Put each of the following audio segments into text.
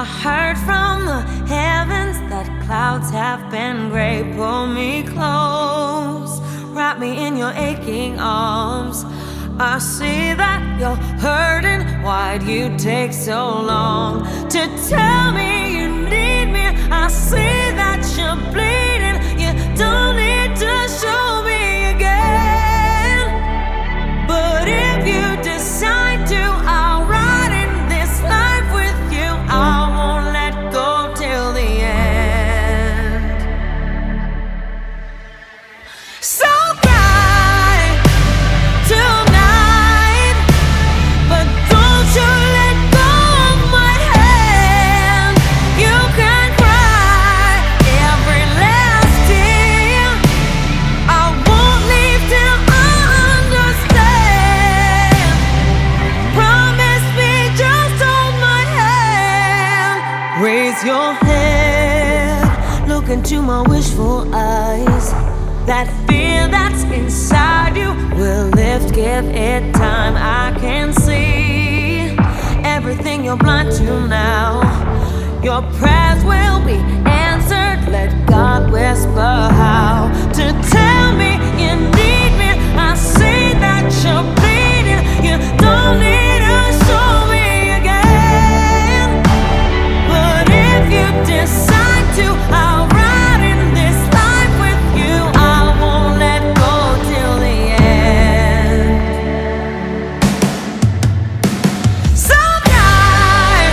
I heard from the heavens that clouds have been gray. Pull me close, wrap me in your aching arms. I see that you're hurting. Why'd you take so long to tell me you need me? I see that you're bleeding. You don't need to show me again. But if you decide to, I'll ride in this life with you. I won't let go till the end. So cry tonight, but don't you let go of my hand. You can cry every last tear. I won't leave till I understand. Promise me, just hold my hand. Raise your head, look into my wishful eyes. That fear that's inside you will lift, give it time. I can see everything you're blind to now. Your prayers will be answered. Let God whisper how to tell me you need me. I see that you're bleeding. You don't need to show me again. But if you decide to, I'll ride in this life with you. I won't let go till the end. So cry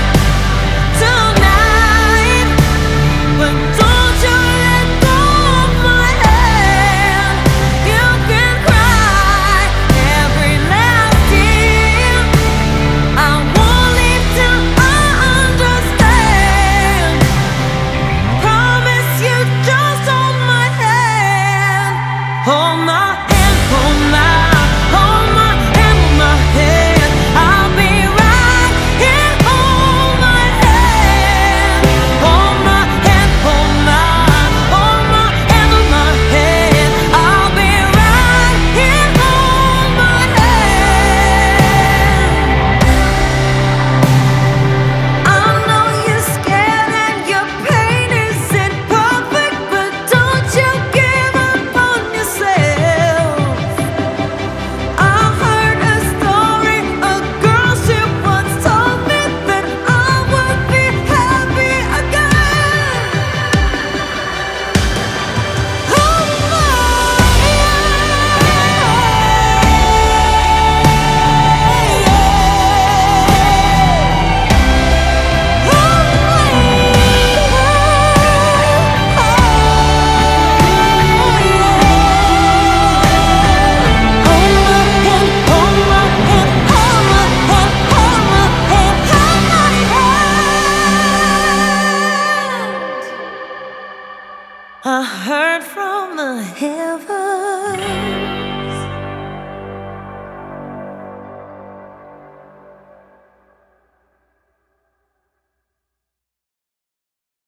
tonight, but don't you let go of my hand. You can cry every last tear. I won't leave till I understand. Promise you, just hold my hand. Hold my hand, hold my hand, hold my hand. I'll be right here. Hold my hand, hold my hand, hold my hand, hold my hand. I'll be right here. Hold my hand. I know you're scared and your pain isn't perfect, but don't you give up on yourself. I heard a story, a girl, she once told me that I would be happy again. Hold my I heard from the heavens